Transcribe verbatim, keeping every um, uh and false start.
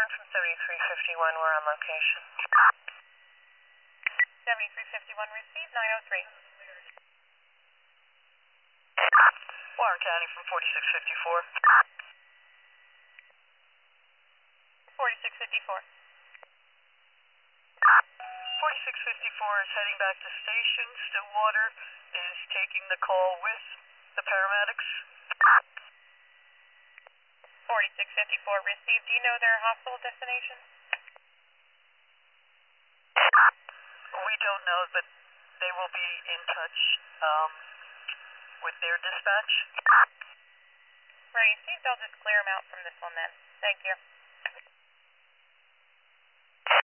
Warren from seventy-three fifty-one, we're on location. seventy-three fifty-one received, nine oh three. Warren County from forty-six fifty-four. forty-six fifty-four. forty-six fifty-four is heading back to station. Stillwater is taking the call with the paramedics. forty-six fifty-four received. Do you know their hospital destination? We don't know, but they will be in touch um, with their dispatch. Received. I'll just clear them out from this one then. Thank you.